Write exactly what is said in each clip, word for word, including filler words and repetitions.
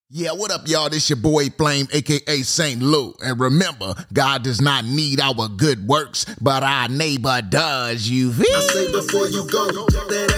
Yeah, what up, y'all? This your boy Flame, a k a. Saint Lou. And remember, God does not need our good works, but our neighbor does, you feel? I say before you go, that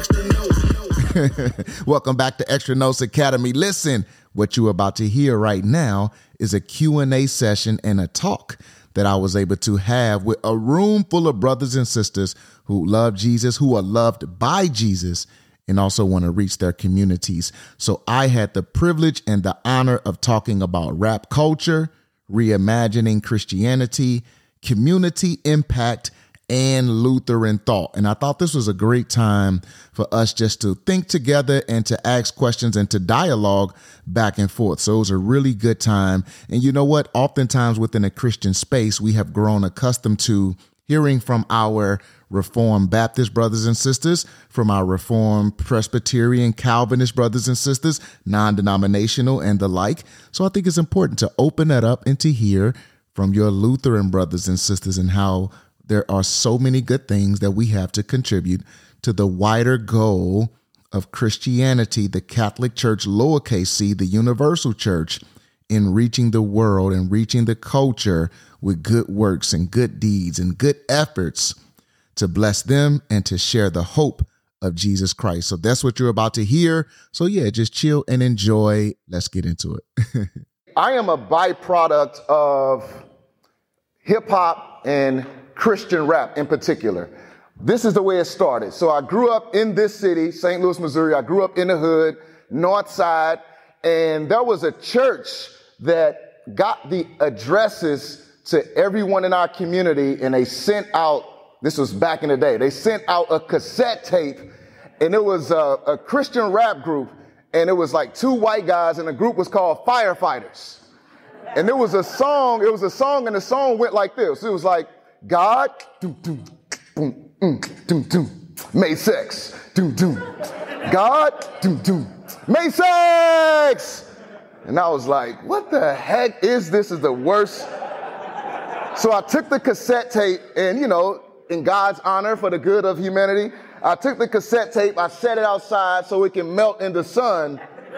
extra note. Welcome back to Extra Notes Academy. Listen, what you're about to hear right now is a Q and A session and a talk that I was able to have with a room full of brothers and sisters who love Jesus, who are loved by Jesus, and also want to reach their communities. So I had the privilege and the honor of talking about rap culture, reimagining Christianity, community impact, and Lutheran thought. And I thought this was a great time for us just to think together and to ask questions and to dialogue back and forth. So it was a really good time. And you know what? Oftentimes within a Christian space, we have grown accustomed to hearing from our Reformed Baptist brothers and sisters, from our Reformed Presbyterian Calvinist brothers and sisters, non-denominational and the like. So I think it's important to open that up and to hear from your Lutheran brothers and sisters and how there are so many good things that we have to contribute to the wider goal of Christianity, the Catholic Church, lowercase c, the universal church, in reaching the world and reaching the culture with good works and good deeds and good efforts to bless them and to share the hope of Jesus Christ. So that's what you're about to hear. So yeah, just chill and enjoy. Let's get into it. I am a byproduct of hip hop and Christian rap in particular. This is the way it started. So I grew up in this city, Saint Louis, Missouri. I grew up in the hood, North Side, and there was a church that got the addresses to everyone in our community, and they sent out, this was back in the day, they sent out a cassette tape, and it was a, a Christian rap group, and it was like two white guys, and the group was called Firefighters. And there was a song, it was a song, and the song went like this. It was like, God, doom, doom, boom, mm, doom, doom, May sex, doom, doom. God, doom, doom, May sex. And I was like, what the heck is this? Is the worst. So I took the cassette tape and, you know, in God's honor for the good of humanity, I took the cassette tape, I set it outside so it can melt in the sun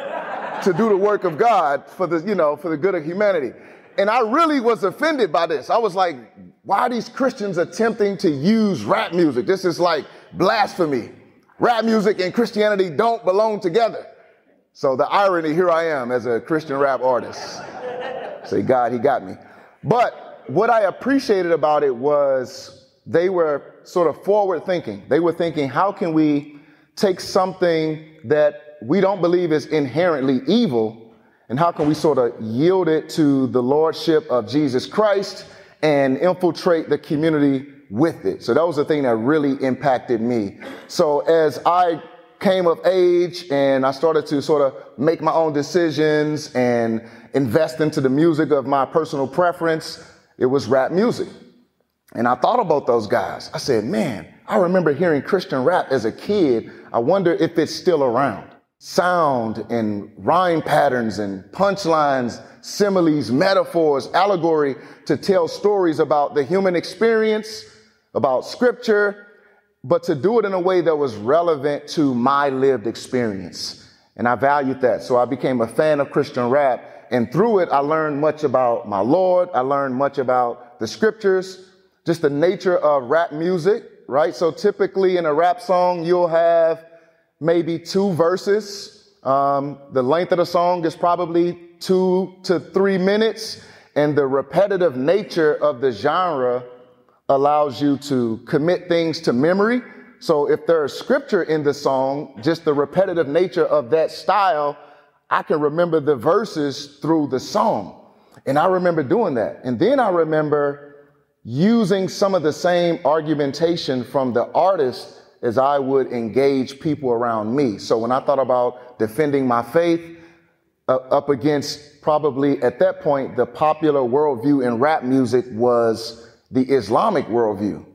to do the work of God for the, you know, for the good of humanity. And I really was offended by this. I was like, why are these Christians attempting to use rap music? This is like blasphemy. Rap music and Christianity don't belong together. So the irony, here I am as a Christian rap artist. Say, God, he got me. But what I appreciated about it was they were sort of forward thinking. They were thinking, how can we take something that we don't believe is inherently evil, and how can we sort of yield it to the lordship of Jesus Christ and infiltrate the community with it? So that was the thing that really impacted me. So as I came of age and I started to sort of make my own decisions and invest into the music of my personal preference, it was rap music. And I thought about those guys. I said, man, I remember hearing Christian rap as a kid. I wonder if it's still around. Sound and rhyme patterns and punchlines, similes, metaphors, allegory to tell stories about the human experience, about scripture, but to do it in a way that was relevant to my lived experience. And I valued that. So I became a fan of Christian rap. And through it, I learned much about my Lord. I learned much about the scriptures, just the nature of rap music, right? So typically in a rap song, you'll have maybe two verses. Um, the length of the song is probably two to three minutes. And the repetitive nature of the genre allows you to commit things to memory. So if there's scripture in the song, just the repetitive nature of that style, I can remember the verses through the song. And I remember doing that. And then I remember using some of the same argumentation from the artist as I would engage people around me. So when I thought about defending my faith uh, up against probably at that point, the popular worldview in rap music was the Islamic worldview.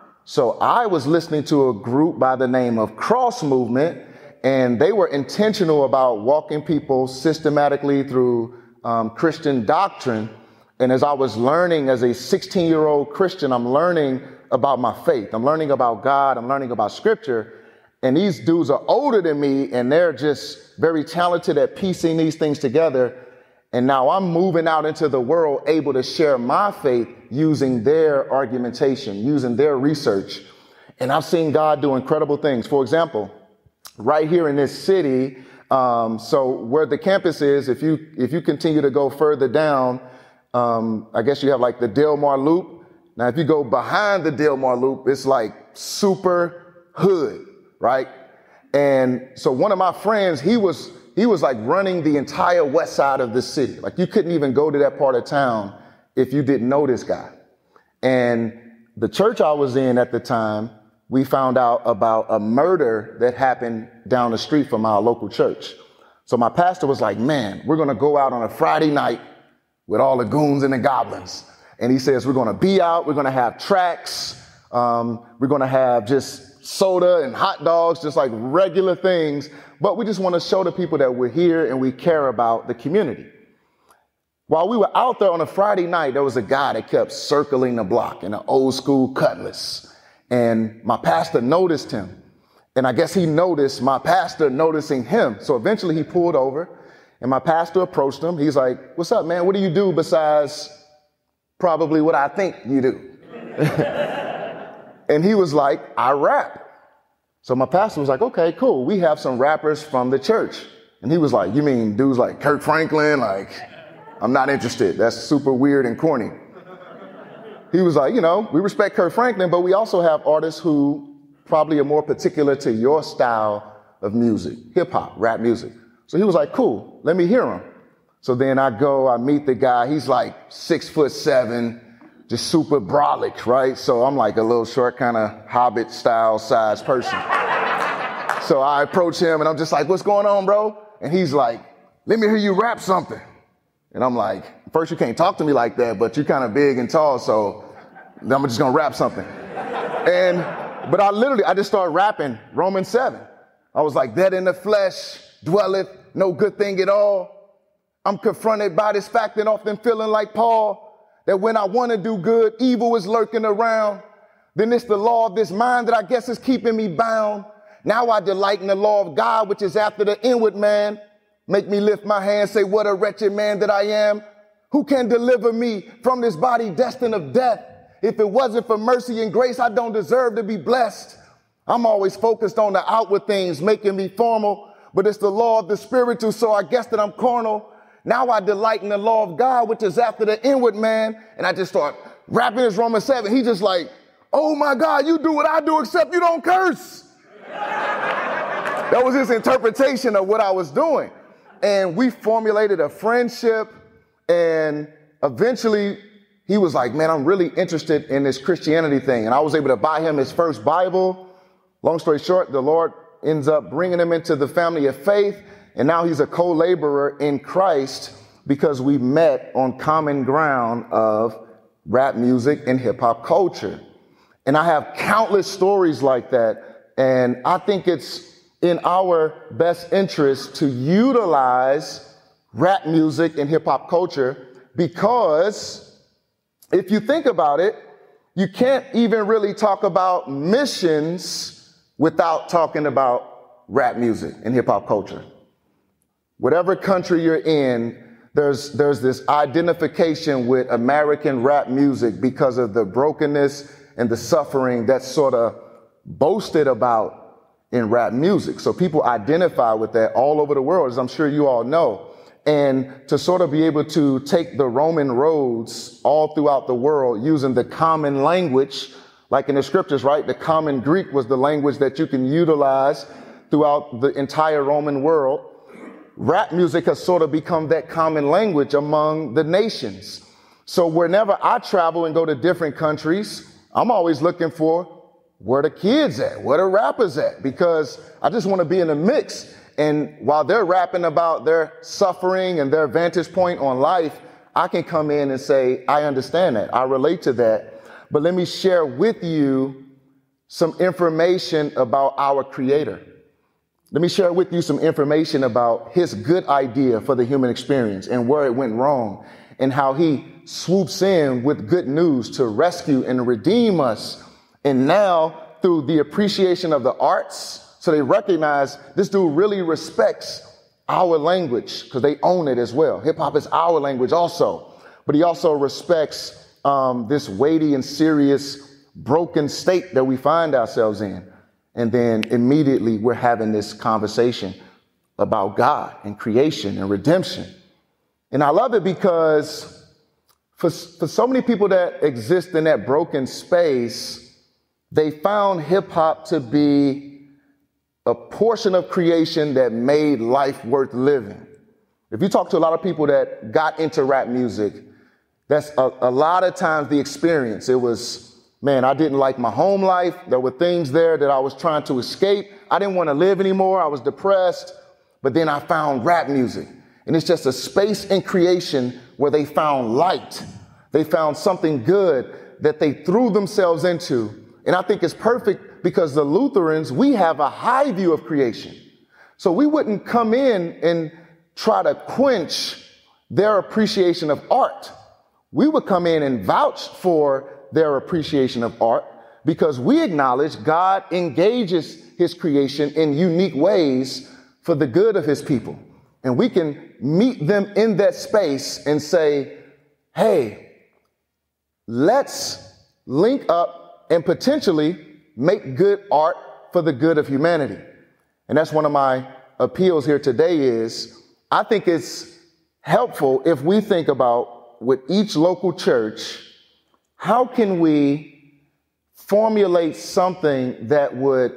So I was listening to a group by the name of Cross Movement, and they were intentional about walking people systematically through um, Christian doctrine. And as I was learning as a sixteen year old Christian, I'm learning about my faith. I'm learning about God. I'm learning about scripture. And these dudes are older than me, and they're just very talented at piecing these things together. And now I'm moving out into the world able to share my faith using their argumentation, using their research. And I've seen God do incredible things. For example, right here in this city, um, so where the campus is, if you if you continue to go further down, um, I guess you have like the Delmar Loop. Now, if you go behind the Delmar Loop, it's like super hood, right? And so one of my friends, he was he was like running the entire west side of the city. Like you couldn't even go to that part of town if you didn't know this guy. And the church I was in at the time, we found out about a murder that happened down the street from our local church. So my pastor was like, man, we're going to go out on a Friday night with all the goons and the goblins. And he says, we're going to be out. We're going to have tracks. Um, we're going to have just soda and hot dogs, just like regular things. But we just want to show the people that we're here and we care about the community. While we were out there on a Friday night, there was a guy that kept circling the block in an old school Cutlass. And my pastor noticed him. And I guess he noticed my pastor noticing him. So eventually he pulled over and my pastor approached him. He's like, what's up, man? What do you do besides probably what I think you do? And he was like, I rap. So my pastor was like, okay, cool. We have some rappers from the church. And he was like, you mean dudes like Kirk Franklin? Like, I'm not interested. That's super weird and corny. He was like, you know, we respect Kirk Franklin, but we also have artists who probably are more particular to your style of music, hip hop, rap music. So he was like, cool, let me hear him. So then I go, I meet the guy. He's like six foot seven, just super brolic, right? So I'm like a little short, kind of Hobbit style size person. So I approach him and I'm just like, what's going on, bro? And he's like, let me hear you rap something. And I'm like, first, you can't talk to me like that, but you're kind of big and tall, so I'm just going to rap something. And, but I literally, I just started rapping Romans seven. I was like, that in the flesh dwelleth no good thing at all. I'm confronted by this fact and often feeling like Paul, that when I want to do good, evil is lurking around. Then it's the law of this mind that I guess is keeping me bound. Now I delight in the law of God, which is after the inward man. Make me lift my hand, say, what a wretched man that I am. Who can deliver me from this body destined of death? If it wasn't for mercy and grace, I don't deserve to be blessed. I'm always focused on the outward things, making me formal, but it's the law of the spiritual, so I guess that I'm carnal. Now I delight in the law of God, which is after the inward man. And I just start rapping this Romans seven. He just like, oh my God, you do what I do, except you don't curse. That was his interpretation of what I was doing. And we formulated a friendship, and eventually he was like, man, I'm really interested in this Christianity thing. And I was able to buy him his first Bible. Long story short, the Lord ends up bringing him into the family of faith. And now he's a co-laborer in Christ because we met on common ground of rap music and hip hop culture. And I have countless stories like that. And I think it's in our best interest to utilize rap music and hip hop culture, because if you think about it, you can't even really talk about missions without talking about rap music and hip hop culture. Whatever country you're in, there's, there's this identification with American rap music because of the brokenness and the suffering that's sort of boasted about in rap music. So people identify with that all over the world, as I'm sure you all know. And to sort of be able to take the Roman roads all throughout the world using the common language, like in the scriptures, right? The common Greek was the language that you can utilize throughout the entire Roman world. Rap music has sort of become that common language among the nations. So whenever I travel and go to different countries, I'm always looking for where the kids at, where the rappers at, because I just want to be in the mix. And while they're rapping about their suffering and their vantage point on life, I can come in and say, I understand that. I relate to that. But let me share with you some information about our Creator. Let me share with you some information about his good idea for the human experience and where it went wrong and how he swoops in with good news to rescue and redeem us. And now through the appreciation of the arts, so they recognize this dude really respects our language because they own it as well. Hip hop is our language also, but he also respects um, this weighty and serious broken state that we find ourselves in. And then immediately we're having this conversation about God and creation and redemption. And I love it because for, for so many people that exist in that broken space, they found hip hop to be a portion of creation that made life worth living. If you talk to a lot of people that got into rap music, that's a, a lot of times the experience. It was, man, I didn't like my home life. There were things there that I was trying to escape. I didn't want to live anymore. I was depressed. But then I found rap music. And it's just a space in creation where they found light. They found something good that they threw themselves into. And I think it's perfect because the Lutherans, we have a high view of creation. So we wouldn't come in and try to quench their appreciation of art. We would come in and vouch for their appreciation of art because we acknowledge God engages his creation in unique ways for the good of his people. And we can meet them in that space and say, hey, let's link up and potentially make good art for the good of humanity. And that's one of my appeals here today is I think it's helpful if we think about with each local church, how can we formulate something that would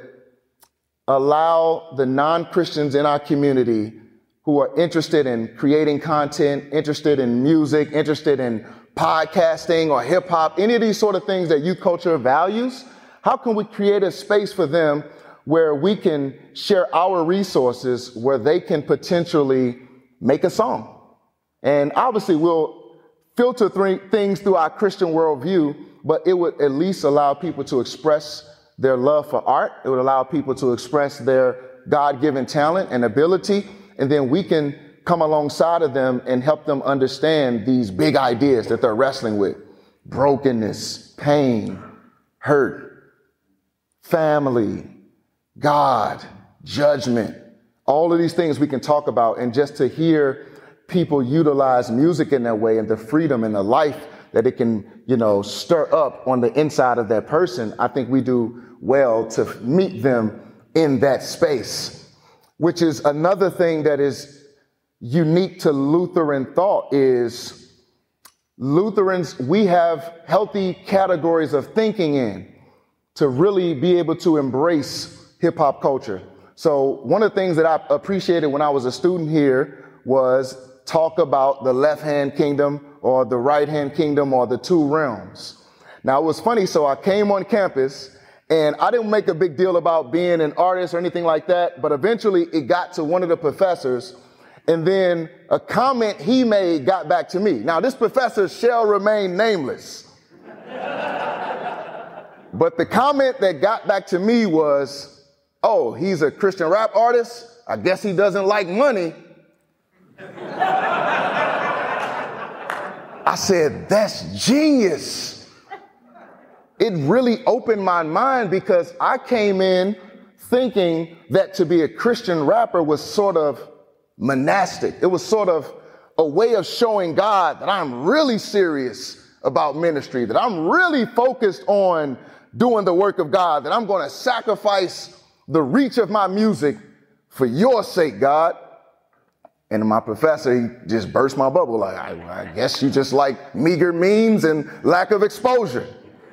allow the non-Christians in our community who are interested in creating content, interested in music, interested in podcasting or hip hop, any of these sort of things that youth culture values, how can we create a space for them where we can share our resources where they can potentially make a song? And obviously we'll filter th- things through our Christian worldview, but it would at least allow people to express their love for art. It would allow people to express their God-given talent and ability. And then we can come alongside of them and help them understand these big ideas that they're wrestling with. Brokenness, pain, hurt, family, God, judgment. All of these things we can talk about. And just to hear people utilize music in that way and the freedom and the life that it can, you know, stir up on the inside of that person, I think we do well to meet them in that space, which is another thing that is unique to Lutheran thought is Lutherans, we have healthy categories of thinking in to really be able to embrace hip hop culture. So one of the things that I appreciated when I was a student here was talk about the left-hand kingdom or the right-hand kingdom or the two realms. Now, it was funny. So I came on campus and I didn't make a big deal about being an artist or anything like that. But eventually it got to one of the professors. And then a comment he made got back to me. Now, this professor shall remain nameless. But the comment that got back to me was, oh, he's a Christian rap artist. I guess he doesn't like money. I said, that's genius. It really opened my mind because I came in thinking that to be a Christian rapper was sort of monastic. It was sort of a way of showing God that I'm really serious about ministry, that I'm really focused on doing the work of God, that I'm going to sacrifice the reach of my music for your sake, God. And my professor, he just burst my bubble. Like, I, I guess you just like meager memes and lack of exposure.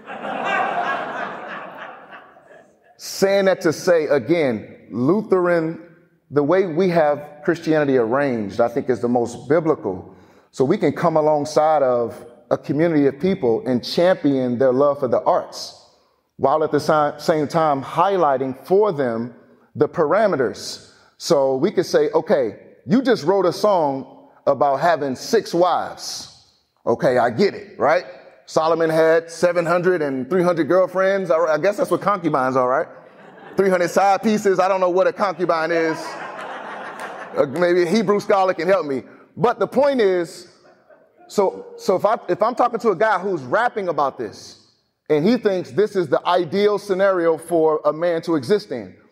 Saying that to say, again, Lutheran, the way we have Christianity arranged, I think is the most biblical. So we can come alongside of a community of people and champion their love for the arts, while at the same time highlighting for them the parameters. So we could say, okay, you just wrote a song about having six wives. Okay, I get it, right? Solomon had seven hundred and three hundred girlfriends. I guess that's what concubines are, right? three hundred side pieces. I don't know what a concubine is. Uh, maybe a Hebrew scholar can help me. But the point is, so so if I if I'm talking to a guy who's rapping about this, and he thinks this is the ideal scenario for a man to exist in,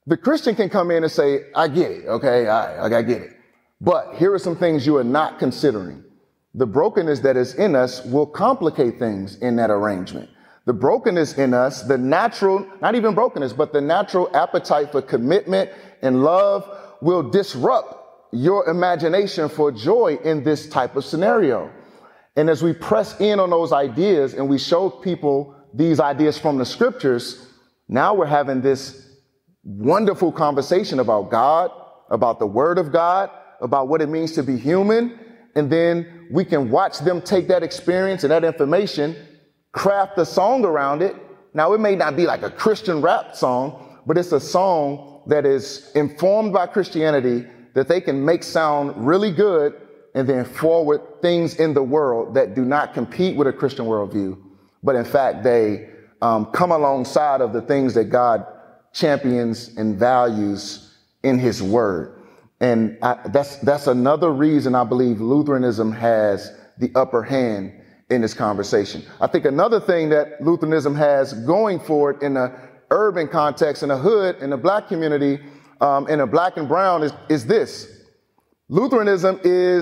The Christian can come in and say, I get it, okay, I, I get it. But here are some things you are not considering. The brokenness that is in us will complicate things in that arrangement. The brokenness in us, the natural, not even brokenness, but the natural appetite for commitment and love will disrupt your imagination for joy in this type of scenario. And as we press in on those ideas and we show people these ideas from the scriptures, now we're having this wonderful conversation about God, about the word of God, about what it means to be human. And then we can watch them take that experience and that information, craft a song around it. Now, it may not be like a Christian rap song, but it's a song that is informed by Christianity that they can make sound really good and then forward things in the world that do not compete with a Christian worldview, but in fact, they um, come alongside of the things that God champions and values in his word. And I, that's that's another reason I believe Lutheranism has the upper hand in this conversation. I think another thing that Lutheranism has going for it in the urban context, in the hood, in the black community, um, in the black and brown is, is this. Lutheranism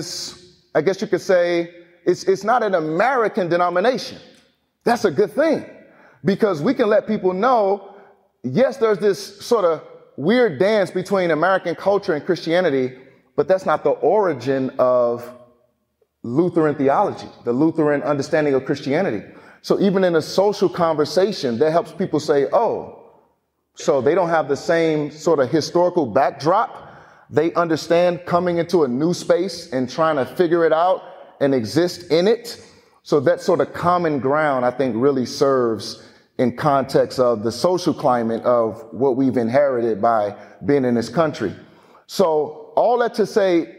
is, I guess you could say, it's, it's not an American denomination. That's a good thing, because we can let people know, yes, there's this sort of weird dance between American culture and Christianity, but that's not the origin of Lutheran theology, the Lutheran understanding of Christianity. So even in a social conversation, that helps people say, oh, so they don't have the same sort of historical backdrop. They understand coming into a new space and trying to figure it out and exist in it. So that sort of common ground, I think, really serves in context of the social climate of what we've inherited by being in this country. So all that to say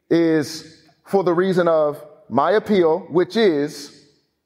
is for the reason of my appeal, which is,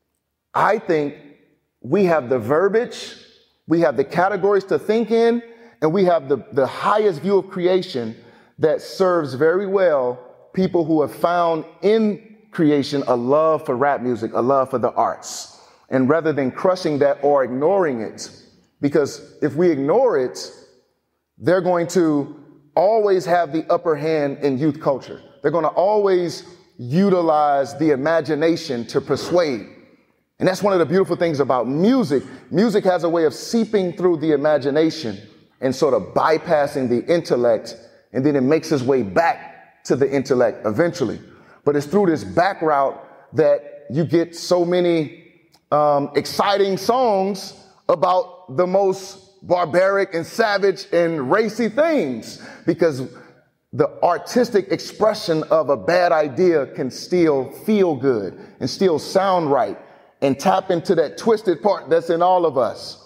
I think we have the verbiage, we have the categories to think in, and we have the, the highest view of creation that serves very well people who have found in creation a love for rap music, a love for the arts. And rather than crushing that or ignoring it, because if we ignore it, they're going to always have the upper hand in youth culture. They're going to always utilize the imagination to persuade. And that's one of the beautiful things about music. Music has a way of seeping through the imagination and sort of bypassing the intellect, and then it makes its way back to the intellect eventually. But it's through this back route that you get so many um, exciting songs about the most barbaric and savage and racy things, because the artistic expression of a bad idea can still feel good and still sound right and tap into that twisted part that's in all of us.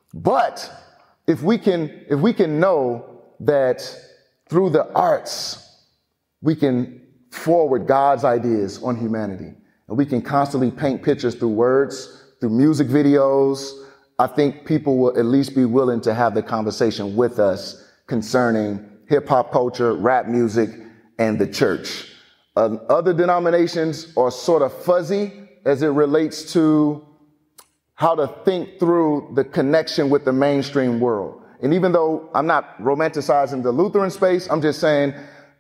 But if we can, if we can know that through the arts, we can forward God's ideas on humanity, and we can constantly paint pictures through words, through music videos, I think people will at least be willing to have the conversation with us concerning hip hop culture, rap music, and the church. Um, other denominations are sort of fuzzy as it relates to how to think through the connection with the mainstream world. And even though I'm not romanticizing the Lutheran space, I'm just saying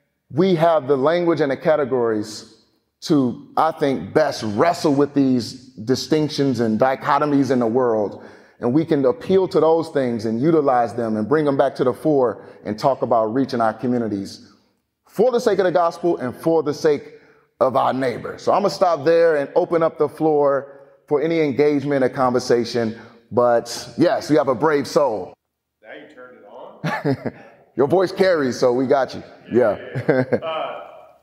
we have the language and the categories to, I think, best wrestle with these distinctions and dichotomies in the world. And we can appeal to those things and utilize them and bring them back to the fore and talk about reaching our communities for the sake of the gospel and for the sake of our neighbor. So I'm going to stop there and open up the floor for any engagement or conversation. But yes, we have a brave soul. Now you turned it on. Your voice carries, so we got you. Yeah. yeah. uh,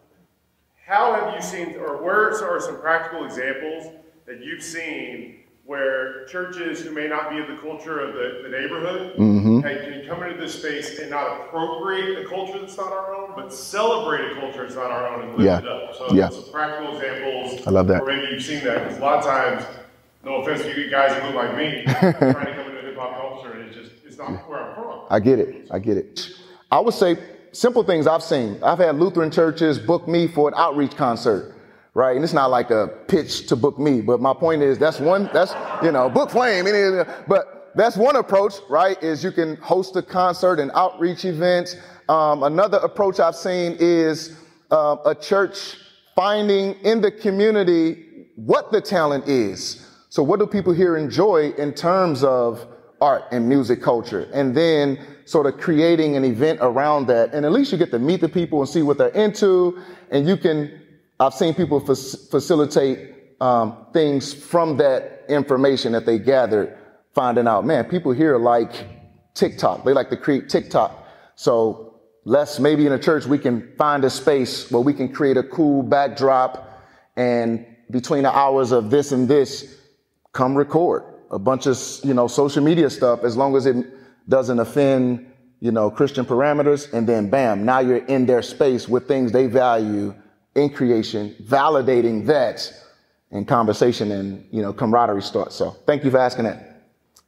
how have you seen, or where are some practical examples that you've seen where churches who may not be of the culture of the, the neighborhood mm-hmm. hey, can come into this space and not appropriate a culture that's not our own, but celebrate a culture that's not our own and live yeah. it up? So yeah. some practical examples. I love that. Or maybe you've seen that, because a lot of times, no offense to you guys who look like me, trying to come into hip hop culture, and it's just, it's not where I'm from. I get it. I get it. I would say simple things I've seen. I've had Lutheran churches book me for an outreach concert. Right. And it's not like a pitch to book me. But my point is, that's one, that's, you know, book Flame. But that's one approach, right? Is you can host a concert and outreach events. Um, another approach I've seen is uh, a church finding in the community what the talent is. So what do people here enjoy in terms of art and music culture? And then sort of creating an event around that. And at least you get to meet the people and see what they're into. And you can, I've seen people fa- facilitate um, things from that information that they gathered, finding out, man, people here like TikTok. They like to create TikTok. So let's, maybe in a church, we can find a space where we can create a cool backdrop, and between the hours of this and this, come record a bunch of, you know, social media stuff, as long as it doesn't offend, you know, Christian parameters. And then bam, now you're in their space with things they value in creation, validating that, and conversation and, you know, camaraderie starts. So thank you for asking that.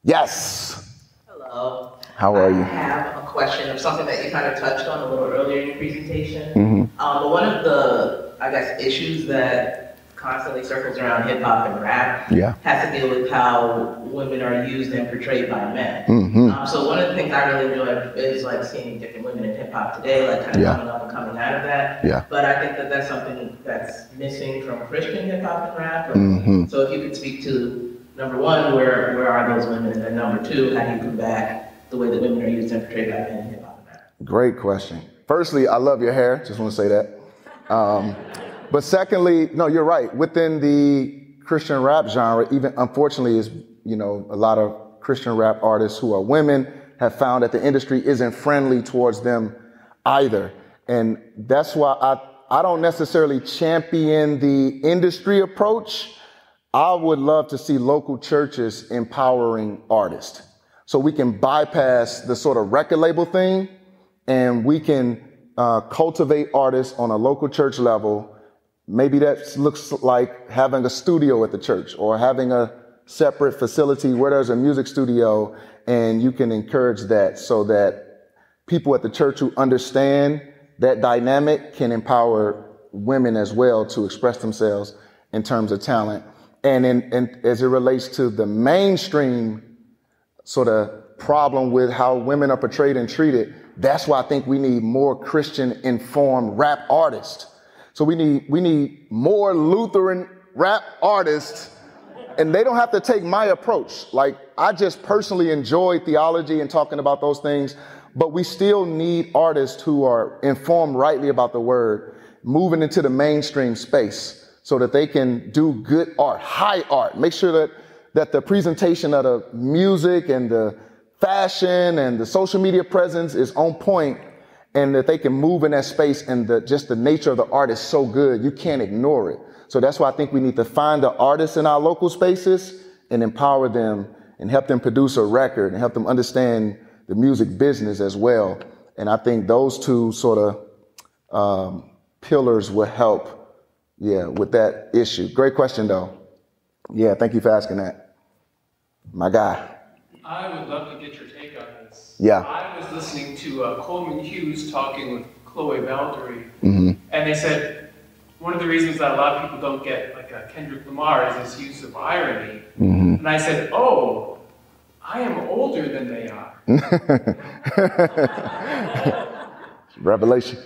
Yes. Hello. How are you? I have a question of something that you kind of touched on a little earlier in your presentation. Mm-hmm. Um, but one of the, I guess, issues that constantly circles around hip hop and rap yeah. has to deal with how women are used and portrayed by men. Mm-hmm. Um, so one of the things I really enjoy is like seeing different women in hip hop today, like kind of yeah. coming up and coming out of that. Yeah. But I think that that's something that's missing from Christian hip hop and rap. Or, mm-hmm. So if you could speak to, number one, where where are those women? And then number two, how do you combat the way that women are used and portrayed by men in hip hop and rap? Great question. Firstly, I love your hair. Just want to say that. Um, but secondly, no, you're right. Within the Christian rap genre, even unfortunately, is, you know, a lot of Christian rap artists who are women have found that the industry isn't friendly towards them either. And that's why I, I don't necessarily champion the industry approach. I would love to see local churches empowering artists, so we can bypass the sort of record label thing, and we can uh, cultivate artists on a local church level. Maybe that looks like having a studio at the church, or having a separate facility where there's a music studio, and you can encourage that so that people at the church who understand that dynamic can empower women as well to express themselves in terms of talent. And, in, and as it relates to the mainstream sort of problem with how women are portrayed and treated, that's why I think we need more Christian informed rap artists. So we need we need more Lutheran rap artists, and they don't have to take my approach. Like, I just personally enjoy theology and talking about those things, but we still need artists who are informed rightly about the word, moving into the mainstream space so that they can do good art, high art. Make sure that that the presentation of the music and the fashion and the social media presence is on point, and that they can move in that space, and the, just the nature of the art is so good, you can't ignore it. So that's why I think we need to find the artists in our local spaces and empower them and help them produce a record and help them understand the music business as well. And I think those two sort of um, pillars will help, yeah, with that issue. Great question, though. Yeah, thank you for asking that. My guy. I would love to get your take on this. Yeah. I was listening to uh, Coleman Hughes talking with Chloe Valdary, mm-hmm. and they said one of the reasons that a lot of people don't get like a Kendrick Lamar is his use of irony. Mm-hmm. And I said, oh, I am older than they are. Revelation.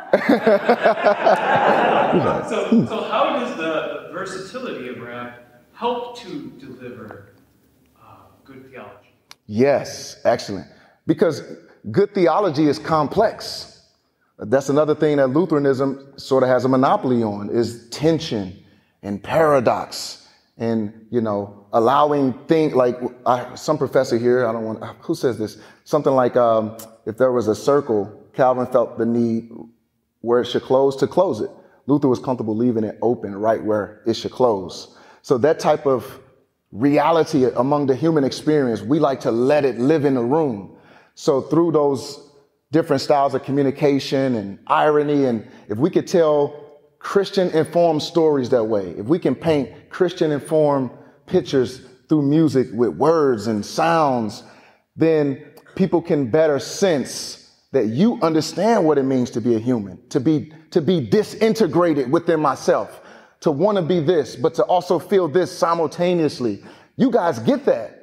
so, so how does the, the versatility of rap help to deliver good theology? Yes, excellent. Because good theology is complex. That's another thing that Lutheranism sort of has a monopoly on, is tension and paradox, and, you know, allowing things like I, some professor here, I don't want, who says this? Something like um, if there was a circle, Calvin felt the need where it should close to close it. Luther was comfortable leaving it open right where it should close. So that type of reality among the human experience, we like to let it live in the room. So through those different styles of communication and irony, and if we could tell Christian informed stories that way, if we can paint Christian informed pictures through music with words and sounds, then people can better sense that you understand what it means to be a human, to be to be disintegrated within myself, to want to be this, but to also feel this simultaneously. You guys get that.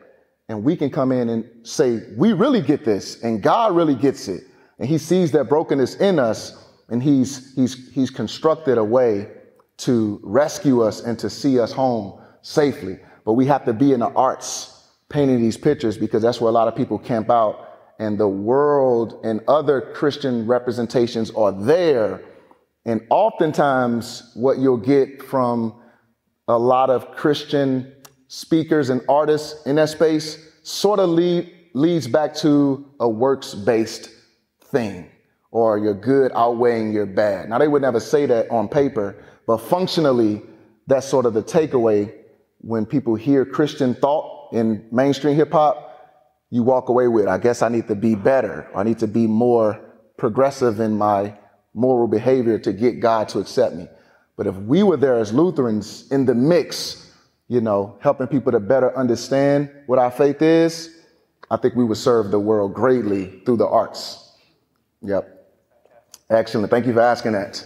and we can come in and say, we really get this, and God really gets it. And he sees that brokenness in us, and he's, he's, he's constructed a way to rescue us and to see us home safely. But we have to be in the arts painting these pictures, because that's where a lot of people camp out, and the world and other Christian representations are there. And oftentimes what you'll get from a lot of Christian speakers and artists in that space sort of lead, leads back to a works-based thing, or your good outweighing your bad. Now, they would never say that on paper, but functionally, that's sort of the takeaway. When people hear Christian thought in mainstream hip hop, you walk away with, I guess I need to be better. I need to be more progressive in my moral behavior to get God to accept me. But if we were there as Lutherans in the mix, you know, helping people to better understand what our faith is, I think we would serve the world greatly through the arts. Yep. Excellent. Thank you for asking that.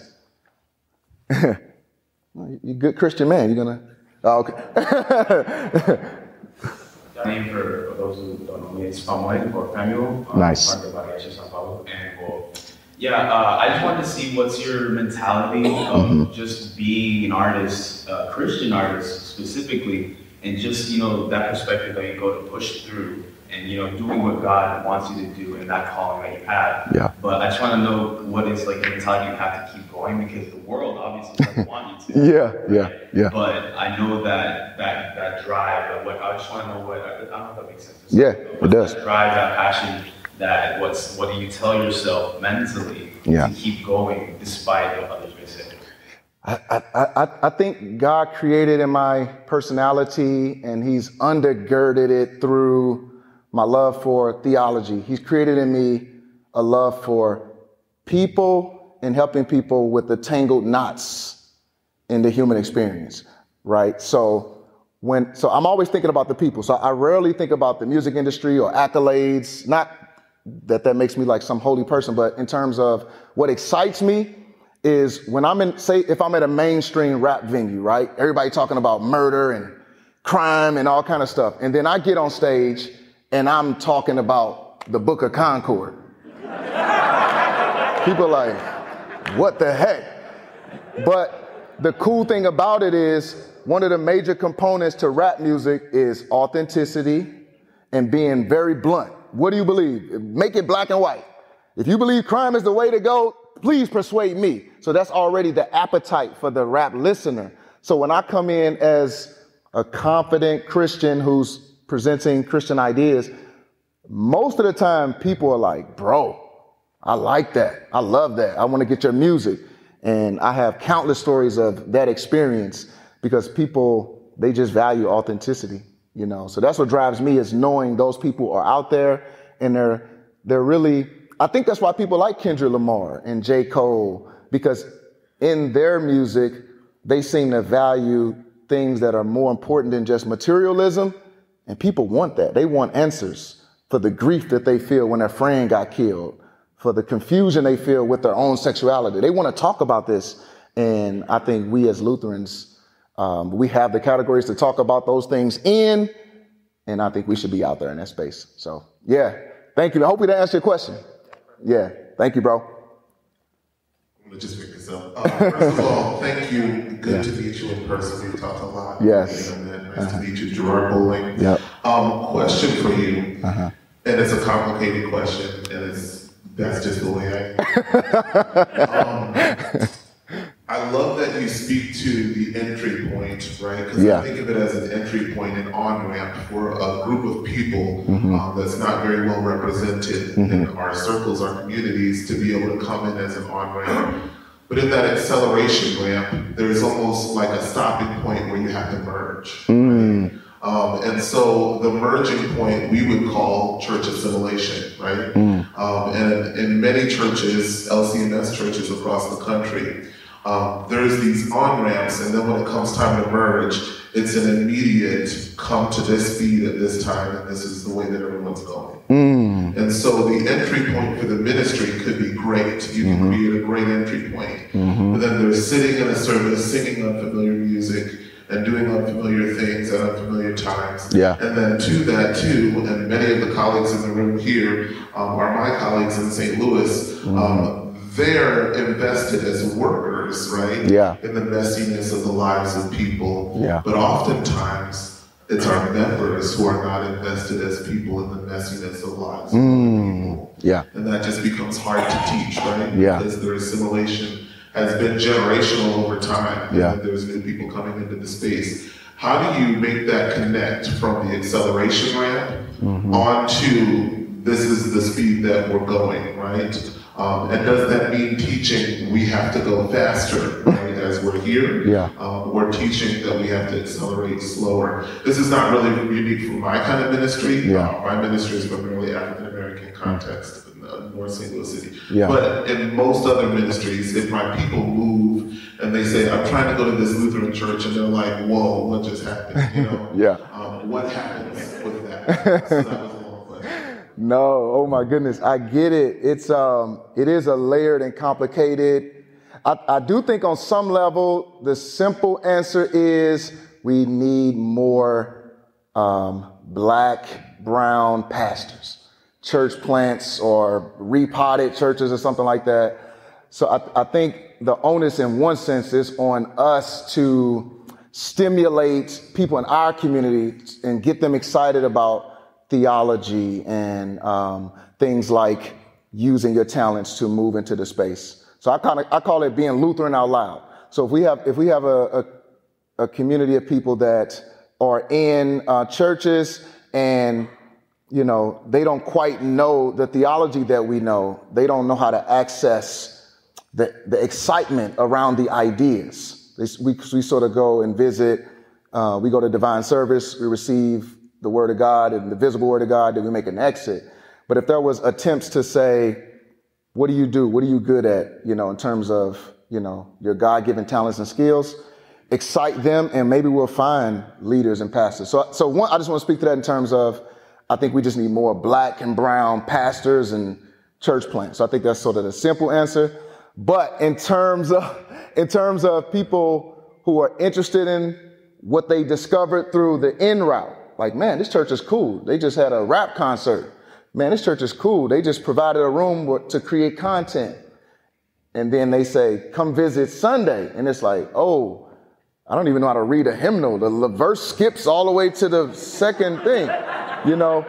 You're a good Christian man. You're going to, oh, okay. My name, for, for those who don't know me, is Samuel or Samuel. Um, Nice. And well, yeah, uh, I just wanted to see what's your mentality of Mm-hmm. just being an artist, a Christian artist specifically, and just, you know, that perspective that you go to push through and, you know, doing what God wants you to do and that calling that you have. Yeah. But I just want to know what is like the mentality you have to keep going, because the world obviously doesn't want you to. Yeah, yeah, yeah. But I know that that that drive, of what I just want to know what I don't know if that makes sense. Yeah, it What's does. That drive, that passion, that what's what do you tell yourself mentally Yeah. to keep going despite what others may say? I, I, I, I think God created in my personality, and he's undergirded it through my love for theology. He's created in me a love for people and helping people with the tangled knots in the human experience, right? So when, so I'm always thinking about the people. So I rarely think about the music industry or accolades, not that that makes me like some holy person, but in terms of what excites me is when I'm in, say, if I'm at a mainstream rap venue, right? Everybody talking about murder and crime and all kind of stuff. And then I get on stage and I'm talking about the Book of Concord. People are like, what the heck? But the cool thing about it is one of the major components to rap music is authenticity and being very blunt. What do you believe? Make it black and white. If you believe crime is the way to go, please persuade me. So that's already the appetite for the rap listener. So when I come in as a confident Christian who's presenting Christian ideas, most of the time people are like, bro, I like that. I love that. I want to get your music. And I have countless stories of that experience because people, they just value authenticity, you know. So that's what drives me, is knowing those people are out there and they're they're really, I think that's why people like Kendrick Lamar and J. Cole, because in their music, they seem to value things that are more important than just materialism. And people want that. They want answers for the grief that they feel when their friend got killed, for the confusion they feel with their own sexuality. They want to talk about this. And I think we as Lutherans, um, we have the categories to talk about those things in, and I think we should be out there in that space. So, yeah, thank you. I hope we didn't answer your question. Yeah, thank you, bro. I'm going to just pick this up. Uh, first of all, thank you. Good yeah. to meet you in person. We've talked a lot. Yes. Nice uh-huh. to meet you, Gerard Bowling. Yep. Um, question for you, uh-huh. and it's a complicated question, and it's that's just the way I am. um, I love that you speak to the entry point, right? Because yeah. I think of it as an entry point and on-ramp for a group of people mm-hmm. um, that's not very well represented mm-hmm. in our circles, our communities, to be able to come in as an on-ramp. But in that acceleration ramp, there's almost like a stopping point where you have to merge. Mm. Right? Um, and so the merging point we would call church assimilation, right? Mm. Um, and in many churches, L C M S churches across the country, um, there's these on-ramps, and then when it comes time to merge, it's an immediate come to this speed at this time, and this is the way that everyone's going. Mm. And so the entry point for the ministry could be great. You can mm-hmm. create a great entry point. Mm-hmm. But then they're sitting in a service, singing unfamiliar music, and doing unfamiliar things at unfamiliar times. Yeah. And then to that too, and many of the colleagues in the room here um, are my colleagues in Saint Louis. Mm-hmm. Um, they're invested as workers, right? Yeah. In the messiness of the lives of people. Yeah. But oftentimes, it's our members who are not invested as people in the messiness of lives of Mm. people. Yeah. And that just becomes hard to teach, right? Yeah. Because their assimilation has been generational over time. Yeah. And there's new people coming into the space. How do you make that connect from the acceleration ramp Mm-hmm. onto this is the speed that we're going, right? Um, and does that mean teaching we have to go faster, right, as we're here? Yeah. Um, or teaching that we have to accelerate slower? This is not really unique for my kind of ministry. Yeah. Uh, my ministry is primarily African American context in uh, North Saint Louis City. Yeah. But in most other ministries, if my people move and they say, I'm trying to go to this Lutheran church, and they're like, whoa, what just happened? You know? Yeah. Um, what happens with that? So that was a long question. No, oh my goodness, I get it. It's um, it is a layered and complicated. I, I do think on some level, the simple answer is we need more um, black, brown pastors, church plants or repotted churches or something like that. So I, I think the onus in one sense is on us to stimulate people in our community and get them excited about theology and um, things like using your talents to move into the space. So I kind of I call it being Lutheran out loud. So if we have if we have a a, a community of people that are in uh, churches and you know they don't quite know the theology that we know, they don't know how to access the the excitement around the ideas. They, we we sort of go and visit. Uh, we go to divine service. We receive the word of God and the visible word of God, then we make an exit. But if there was attempts to say, what do you do? What are you good at? You know, in terms of, you know, your God-given talents and skills, excite them and maybe we'll find leaders and pastors. So, so one, I just want to speak to that in terms of, I think we just need more black and brown pastors and church plants. So I think that's sort of the simple answer. But in terms of, in terms of people who are interested in what they discovered through the in route, like, man, this church is cool. They just had a rap concert. Man, this church is cool. They just provided a room to create content. And then they say, come visit Sunday. And it's like, oh, I don't even know how to read a hymnal. The verse skips all the way to the second thing, you know?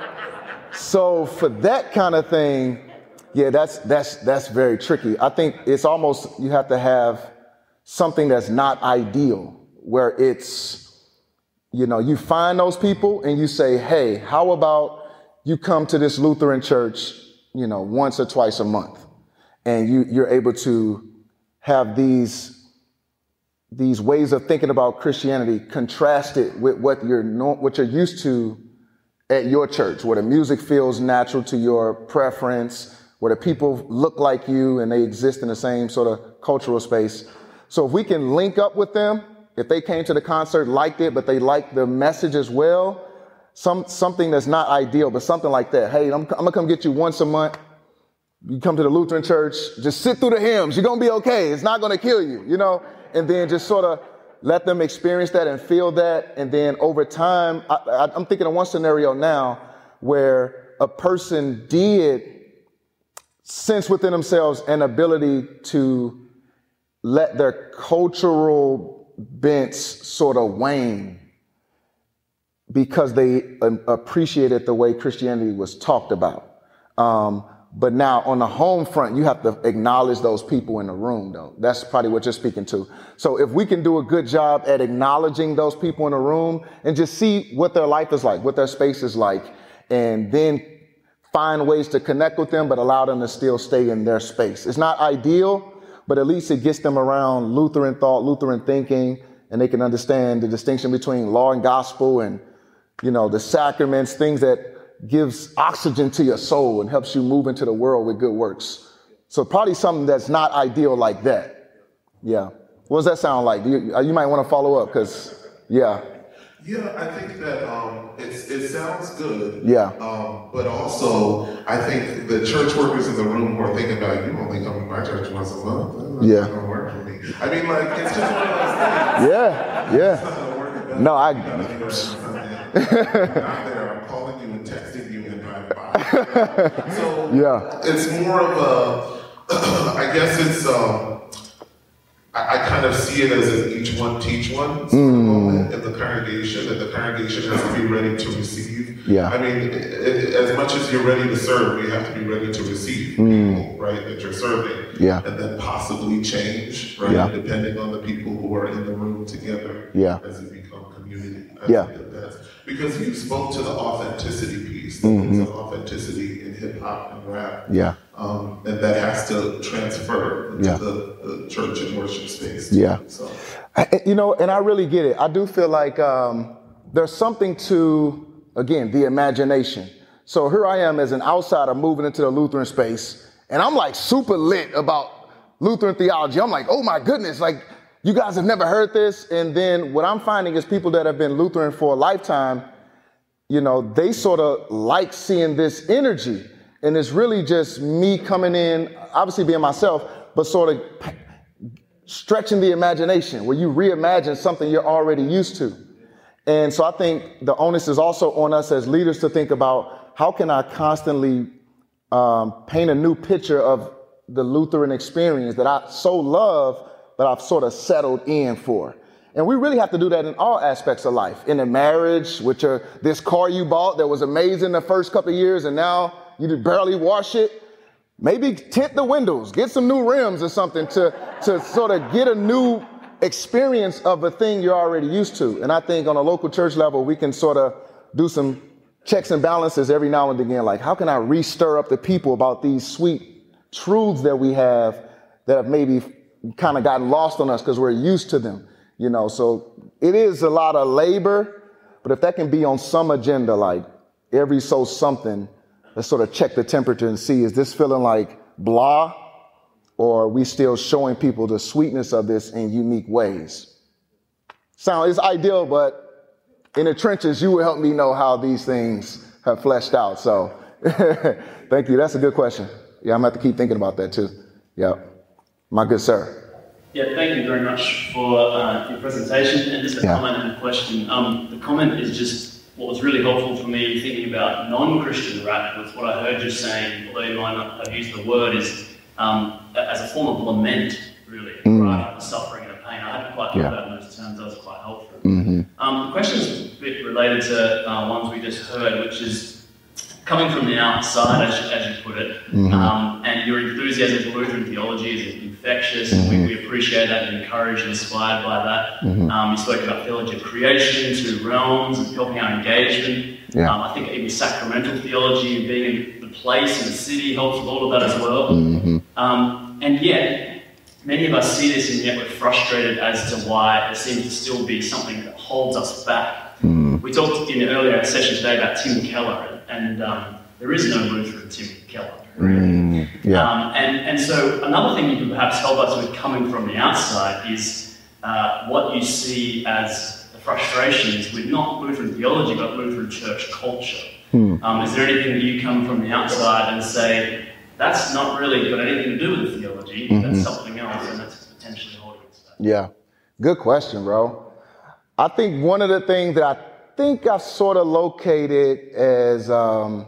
So for that kind of thing, yeah, that's, that's, that's very tricky. I think it's almost, you have to have something that's not ideal, where it's, you know, you find those people and you say, hey, how about you come to this Lutheran church, you know, once or twice a month, and you, you're able to have these, these ways of thinking about Christianity contrasted with what you're, what you're used to at your church, where the music feels natural to your preference, where the people look like you and they exist in the same sort of cultural space. So if we can link up with them, if they came to the concert, liked it, but they liked the message as well, some something that's not ideal, but something like that. Hey, I'm, I'm gonna come get you once a month. You come to the Lutheran church, just sit through the hymns. You're gonna be okay. It's not gonna kill you, you know? And then just sort of let them experience that and feel that. And then over time, I, I, I'm thinking of one scenario now where a person did sense within themselves an ability to let their cultural bents sort of wane because they um, appreciated the way Christianity was talked about. Um, but now on the home front, you have to acknowledge those people in the room, though. That's probably what you're speaking to. So if we can do a good job at acknowledging those people in the room and just see what their life is like, what their space is like, and then find ways to connect with them, but allow them to still stay in their space. It's not ideal, but at least it gets them around Lutheran thought, Lutheran thinking, and they can understand the distinction between law and gospel and, you know, the sacraments, things that gives oxygen to your soul and helps you move into the world with good works. So probably something that's not ideal like that. Yeah. What does that sound like? You, you might want to follow up because, yeah. Yeah, I think that um, it's, it sounds good. Yeah. Um, but also, I think the church workers in the room who are thinking about, you only come to my church once a month. That's yeah. not going to work for me. I mean, like, it's just one of those things. Yeah, yeah. It's not going to work No, I. I'm not there. I'm calling you and texting you and driving by. So Yeah. it's more of a, I guess it's, um, I, I kind of see it as an each one teach one sort of moment in the congregation, and the congregation has to be ready to receive. Yeah. I mean, it, it, as much as you're ready to serve, you have to be ready to receive people, right, that you're serving. Yeah. And then possibly change, right, Yeah. depending on the people who are in the room together Yeah. as it become community. I Yeah. think that that's, because you spoke to the authenticity piece, the Mm-hmm. things of authenticity in hip hop and rap. Yeah. Um, and that has to transfer into Yeah. the, the church and worship space. Yeah. So I- You know, and I really get it. I do feel like um, there's something to, again, the imagination. So here I am as an outsider moving into the Lutheran space, and I'm like super lit about Lutheran theology. I'm like, oh my goodness, like you guys have never heard this. And then what I'm finding is people that have been Lutheran for a lifetime, you know, they sort of like seeing this energy. And it's really just me coming in, obviously being myself, but sort of stretching the imagination where you reimagine something you're already used to. And so I think the onus is also on us as leaders to think about how can I constantly um, paint a new picture of the Lutheran experience that I so love, but I've sort of settled in for. And we really have to do that in all aspects of life. In a marriage, which are this car you bought that was amazing the first couple of years, and now you just barely wash it. Maybe tint the windows, get some new rims or something to, to sort of get a new experience of a thing you're already used to. And I think on a local church level, we can sort of do some checks and balances every now and again. Like, how can I re-stir up the people about these sweet truths that we have that have maybe kind of gotten lost on us because we're used to them, you know? So it is a lot of labor, but if that can be on some agenda, like every so something, let's sort of check the temperature and see, is this feeling like blah, or are we still showing people the sweetness of this in unique ways? Sound is ideal, but in the trenches, you will help me know how these things have fleshed out. So thank you. That's a good question. Yeah, I'm going to have to keep thinking about that too. Yeah. My good sir. Yeah, thank you very much for uh, your presentation. And just a Yeah. comment and a question. Um, the comment is just what was really helpful for me thinking about non-Christian rap was what I heard you saying, although you might not have used the word, is um, as a form of lament, really, Mm. rather than suffering and pain. I hadn't quite thought Yeah. about it in those terms. That was quite helpful. Mm-hmm. Um, the question is a bit related to uh, ones we just heard, which is coming from the outside, as you, as you put it, Mm-hmm. um, and your enthusiasm for Lutheran theology is infectious, and Mm-hmm. we, we appreciate that and encouraged and inspired by that. Mm-hmm. Um, you spoke about theology of creation, two realms, and helping our engagement. Yeah. Um, I think even sacramental theology and being in the place and the city helps with all of that as well. Mm-hmm. Um, and yet, many of us see this and yet we're frustrated as to why there seems to still be something that holds us back. Mm-hmm. We talked in the earlier session today about Tim Keller, and um, there is no Lutheran Tim Keller, really. Mm, yeah. Um, and, and so another thing you can perhaps help us with coming from the outside is uh, what you see as the frustrations with not Lutheran theology, but Lutheran church culture. Hmm. Um, is there anything that you come from the outside and say, that's not really got anything to do with theology, Mm-hmm. that's something else, and that's potentially holding us back? Yeah. Good question, bro. I think one of the things that I think I've sort of located as um,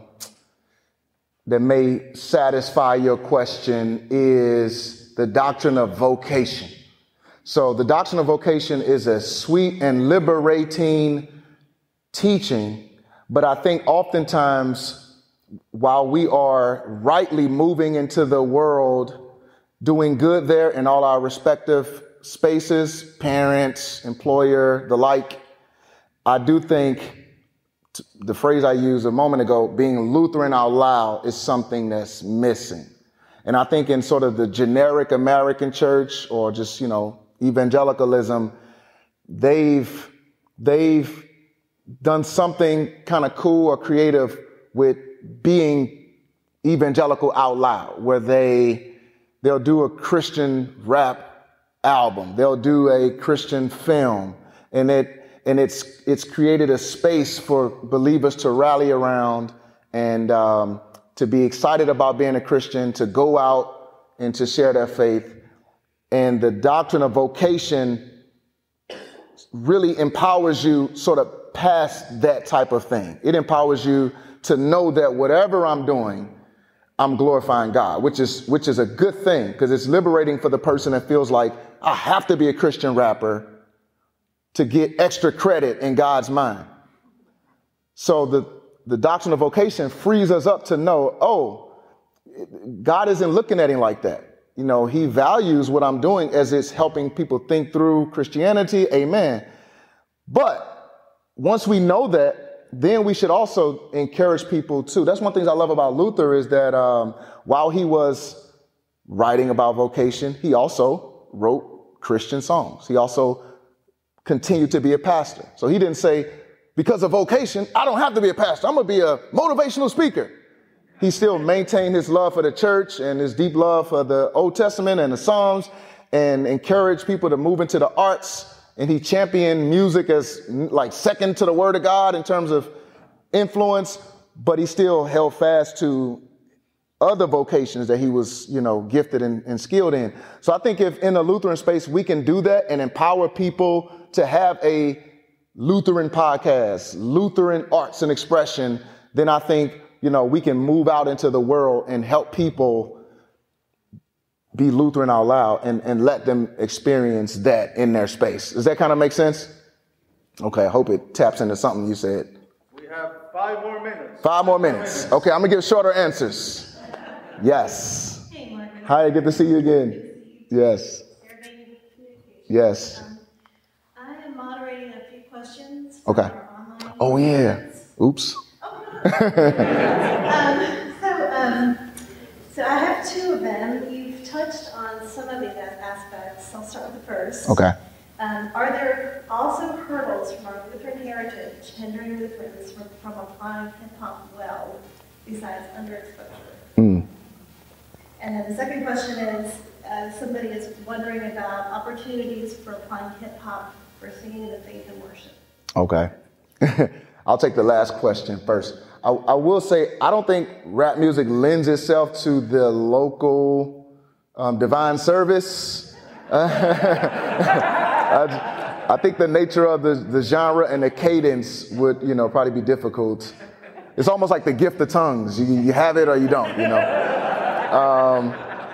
that may satisfy your question is the doctrine of vocation. So the doctrine of vocation is a sweet and liberating teaching, but I think oftentimes while we are rightly moving into the world, doing good there in all our respective spaces, parents, employer, the like, I do think t- the phrase I used a moment ago, being Lutheran out loud, is something that's missing. And I think in sort of the generic American church or just, you know, evangelicalism, they've, they've done something kind of cool or creative with being evangelical out loud, where they, they'll do a Christian rap album, they'll do a Christian film, and it, and it's, it's created a space for believers to rally around and um, to be excited about being a Christian, to go out and to share their faith. And the doctrine of vocation really empowers you sort of past that type of thing. It empowers you to know that whatever I'm doing, I'm glorifying God, which is which is a good thing, because it's liberating for the person that feels like I have to be a Christian rapper to get extra credit in God's mind. So the, the doctrine of vocation frees us up to know, oh, God isn't looking at him like that. You know, he values what I'm doing as it's helping people think through Christianity. Amen. But once we know that, then we should also encourage people too. That's one thing I love about Luther is that um, while he was writing about vocation, he also wrote Christian songs. He also continued to be a pastor. So he didn't say, because of vocation, I don't have to be a pastor. I'm going to be a motivational speaker. He still maintained his love for the church and his deep love for the Old Testament and the Psalms, and encouraged people to move into the arts. And he championed music as like second to the word of God in terms of influence, but he still held fast to other vocations that he was, you know, gifted and, and skilled in. So I think if in the Lutheran space, we can do that and empower people to have a Lutheran podcast, Lutheran arts and expression, then I think, you know, we can move out into the world and help people be Lutheran out loud and, and let them experience that in their space. Does that kind of make sense? Okay, I hope it taps into something you said. We have five more minutes. Five more minutes. Okay, I'm going to give shorter answers. Yes. Hey, Margaret. Hi, good to see you again. Yes. Yes. Um, I am moderating a few questions. Okay. Our online Oh, yeah. audience. Oops. Oh, um, so, um, so I have two of them. You've touched on some of these aspects. I'll start with the first. Okay. Um, are there also hurdles from our Lutheran heritage hindering Lutherans from, from applying hip-hop well, besides underexposure? Mm. And then the second question is, uh, somebody is wondering about opportunities for applying hip-hop for singing the faith and worship. Okay. I'll take the last question first. I, I will say, I don't think rap music lends itself to the local um, divine service. I, I think the nature of the, the genre and the cadence would, you know, probably be difficult. It's almost like the gift of tongues. You, you have it or you don't, you know. Um,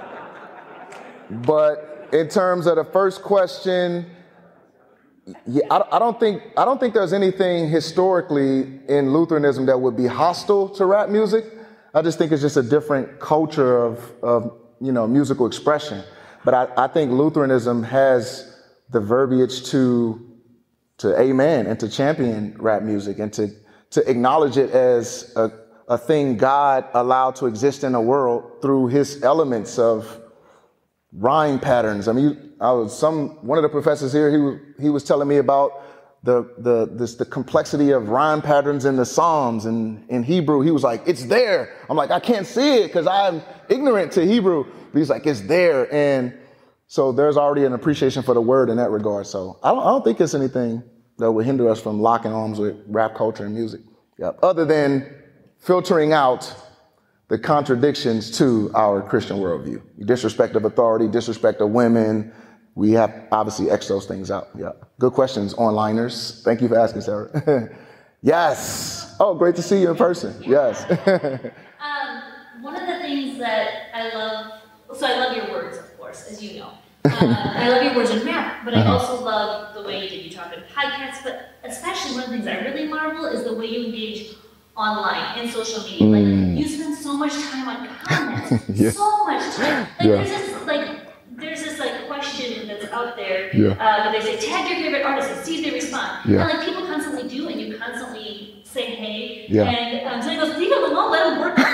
but in terms of the first question, yeah, I, I don't think I don't think there's anything historically in Lutheranism that would be hostile to rap music. I just think it's just a different culture of, of you know, musical expression. But I, I think Lutheranism has the verbiage to to amen and to champion rap music and to to acknowledge it as a, a thing God allowed to exist in the world through his elements of rhyme patterns. I mean, I was some one of the professors here. He was he was telling me about the the this the complexity of rhyme patterns in the Psalms and in Hebrew. He was like, "It's there." I'm like, "I can't see it because I'm ignorant to Hebrew." But he's like, "It's there," and so there's already an appreciation for the word in that regard. So I don't I don't think it's anything that would hinder us from locking arms with rap culture and music. Yeah. Other than filtering out the contradictions to our Christian worldview. Disrespect of authority, disrespect of women. We have obviously X those things out. Yeah. Good questions, onliners. Thank you for asking, Sarah. Yes. Oh, great to see you in person. Yes. um, one of the things that I love, so I love your words, of course, as you know. Uh, I love your words in rap, but I Uh-huh. also love the way that you talk in podcasts, but especially one of the things I really marvel is the way you engage online and social media. Like, Mm. you spend so much time on comments, Yeah. so much time. Like, Yeah. there's this, like, there's this, like, question that's out there, Yeah. uh, that they say, tag your favorite artist and see if they respond. Yeah. And, like, people constantly do, and you constantly say, hey, Yeah. and um, somebody goes, leave them alone, let them work.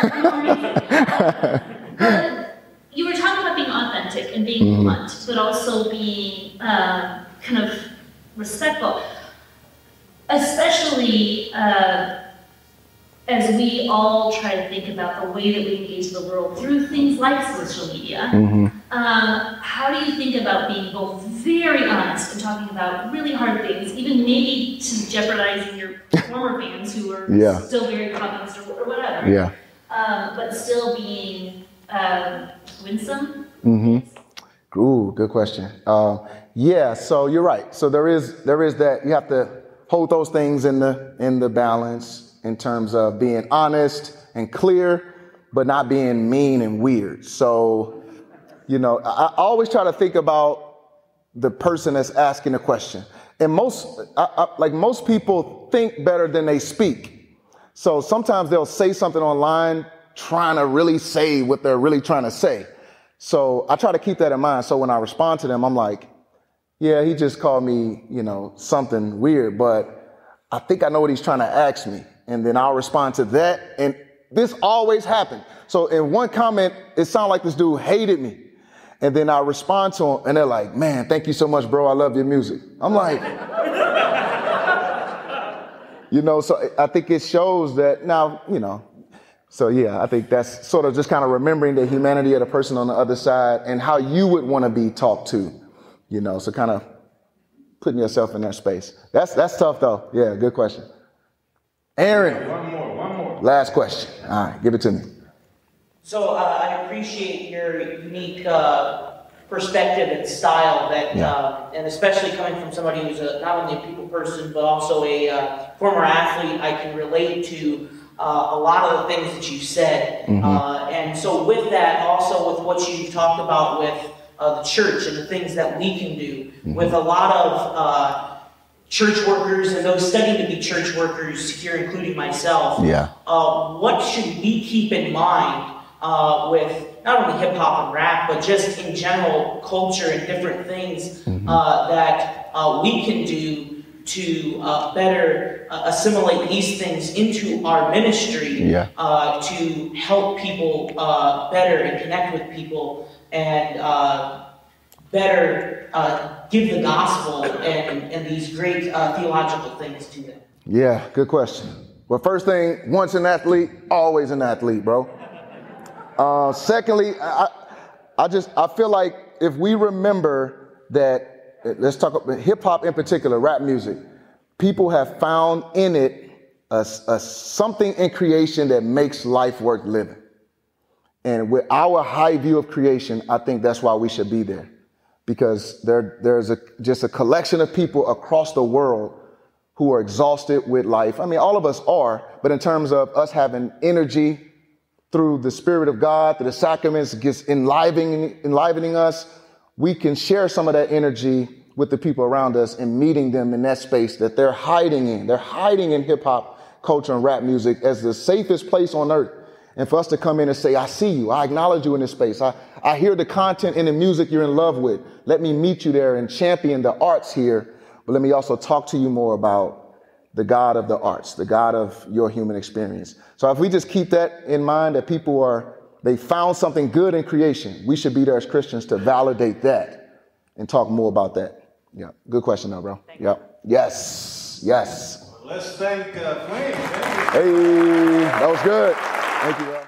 But you were talking about being authentic and being Mhm. blunt, but also being um, kind of respectful, especially uh, as we all try to think about the way that we engage the world through things like social media. Mhm. Um, how do you think about being both very honest and talking about really hard things, even maybe to jeopardizing your former fans who are Yeah. still very communist or, or whatever, Yeah. um, but still being um, winsome? Mm-hmm. Ooh, good question. Uh, Yeah, so you're right. So there is there is that you have to hold those things in the in the balance in terms of being honest and clear, but not being mean and weird. So, you know, I, I always try to think about the person that's asking the question. And most, I, I, like most people think better than they speak. So sometimes they'll say something online trying to really say what they're really trying to say. So I try to keep that in mind. So when I respond to them, I'm like, yeah, he just called me, you know, something weird, but I think I know what he's trying to ask me. And then I'll respond to that. And this always happened. So in one comment, it sounded like this dude hated me. And then I respond to him and they're like, man, thank you so much, bro. I love your music. I'm like, you know, so I think it shows that now, you know, so yeah, I think that's sort of just kind of remembering the humanity of the person on the other side and how you would want to be talked to, you know, so kind of putting yourself in that space. That's, that's tough though. Yeah, good question. Aaron. One more, one more. Last question. All right, give it to me. So uh, I appreciate your unique uh, perspective and style, that, Yeah. uh, and especially coming from somebody who's a, not only a people person but also a uh, former athlete. I can relate to uh, a lot of the things that you said, Mhm. uh, and so with that, also with what you talked about with uh, the church and the things that we can do, Mhm. with a lot of uh, church workers and those studying to be church workers here, including myself. Yeah. Uh, what should we keep in mind uh, with not only hip hop and rap, but just in general culture and different things uh, that uh, we can do to uh, better uh, assimilate these things into our ministry, Yeah. uh, to help people uh, better and connect with people and uh, better uh, give the gospel and, and these great uh, theological things to them? Yeah, good question. Well, first thing, once an athlete, always an athlete, bro. Uh, secondly, I, I just, I feel like if we remember that, let's talk about hip hop in particular, rap music, people have found in it a, a something in creation that makes life worth living. And with our high view of creation, I think that's why we should be there. Because there, there's a, just a collection of people across the world who are exhausted with life. I mean, all of us are, but in terms of us having energy through the Spirit of God, through the sacraments, gets enlivening, enlivening us, we can share some of that energy with the people around us and meeting them in that space that they're hiding in. They're hiding in hip hop culture and rap music as the safest place on earth. And for us to come in and say, I see you, I acknowledge you in this space. I, I hear the content in the music you're in love with. Let me meet you there and champion the arts here. But let me also talk to you more about the God of the arts, the God of your human experience. So if we just keep that in mind, that people are, they found something good in creation, we should be there as Christians to validate that and talk more about that. Yeah, good question though, bro. Yeah. Yes, yes. Let's thank uh, Flame. Hey, that was good. Thank you, bro.